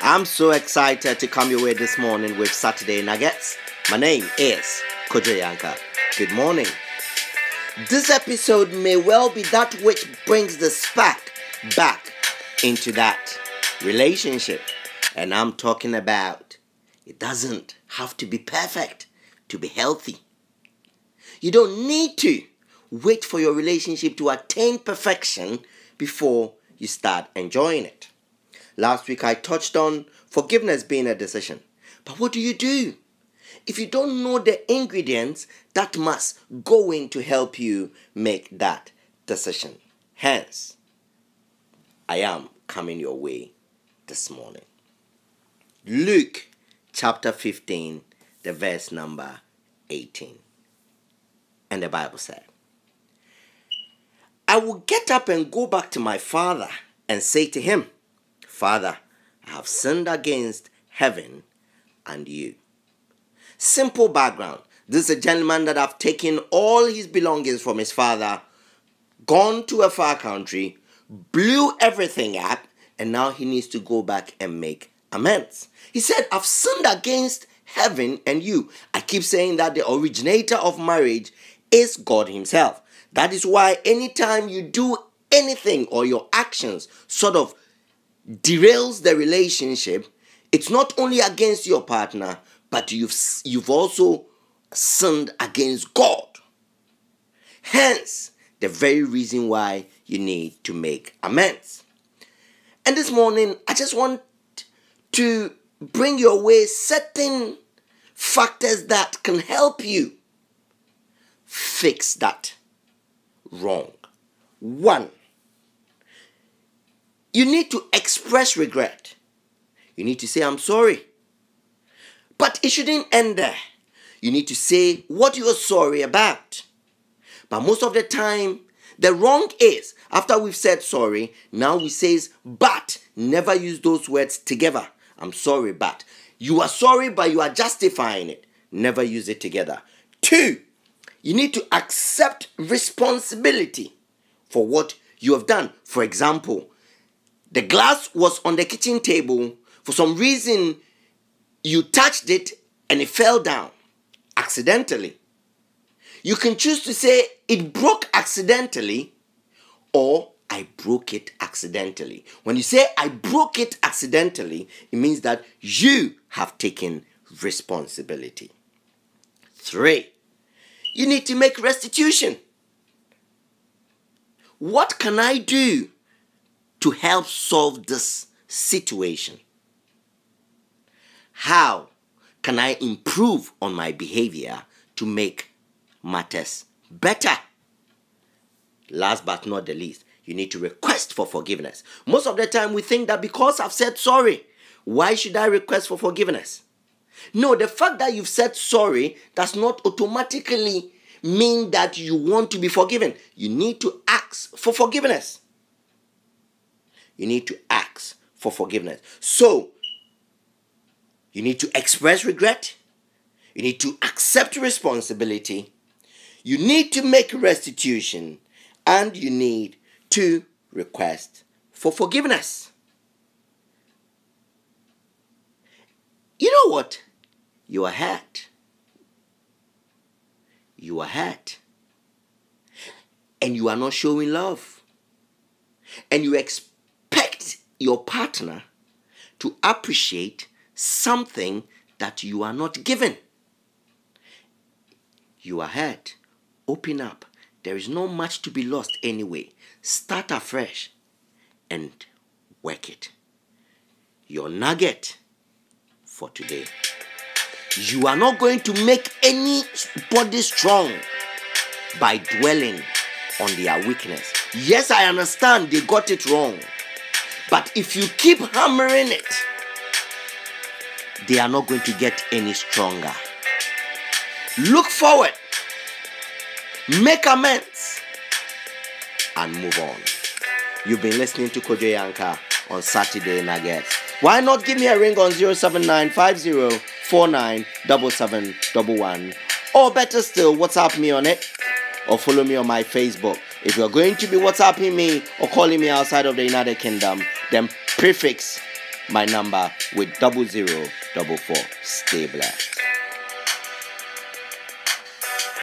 I'm so excited to come your way this morning with Saturday Nuggets. My name is Kojo Yanka. Good morning. This episode may well be that which brings the spark back into that relationship. And I'm talking about it doesn't have to be perfect to be healthy. You don't need to wait for your relationship to attain perfection before you start enjoying it. Last week I touched on forgiveness being a decision. But what do you do if you don't know the ingredients that must go in to help you make that decision? Hence, I am coming your way this morning. Luke chapter 15, the verse number 18. And the Bible said, I will get up and go back to my father and say to him, Father, I have sinned against heaven and you. Simple background. This is a gentleman that have taken all his belongings from his father, gone to a far country, blew everything up, and now he needs to go back and make amends. He said, I've sinned against heaven and you. I keep saying that the originator of marriage is God himself. That is why anytime you do anything or your actions sort of derails the relationship, it's not only against your partner, but you've also sinned against God. Hence, the very reason why you need to make amends. And this morning, I just want to bring your way certain factors that can help you fix that wrong. 1, you need to express regret. You need to say, I'm sorry. But it shouldn't end there. You need to say what you are sorry about. But most of the time, the wrong is, after we've said sorry, now we say, but. Never use those words together. I'm sorry, but. You are sorry, but you are justifying it. Never use it together. 2, you need to accept responsibility for what you have done. For example, the glass was on the kitchen table. For some reason, you touched it and it fell down accidentally. You can choose to say it broke accidentally or I broke it accidentally. When you say I broke it accidentally, it means that you have taken responsibility. 3, you need to make restitution. What can I do to help solve this situation? How can I improve on my behavior to make matters better? Last but not the least, you need to request for forgiveness. Most of the time we think that because I've said sorry, why should I request for forgiveness? No, the fact that you've said sorry does not automatically mean that you want to be forgiven. You need to ask for forgiveness. You need to ask for forgiveness. So, you need to express regret. You need to accept responsibility. You need to make restitution. And you need to request for forgiveness. You know what? You are hurt. You are hurt. And you are not showing love. And you expect your partner to appreciate something that you are not given. You are hurt. Open up. There is not much to be lost anyway. Start afresh and work it. Your nugget for today. You are not going to make anybody strong by dwelling on their weakness. Yes, I understand they got it wrong. But if you keep hammering it, they are not going to get any stronger. Look forward. Make amends. And move on. You've been listening to Kojo Yanka on Saturday Nuggets. Why not give me a ring on 07950497711? Or better still, WhatsApp me on it. Or follow me on my Facebook. If you're going to be WhatsApping me or calling me outside of the United Kingdom, then prefix my number with 0044. Stay blessed.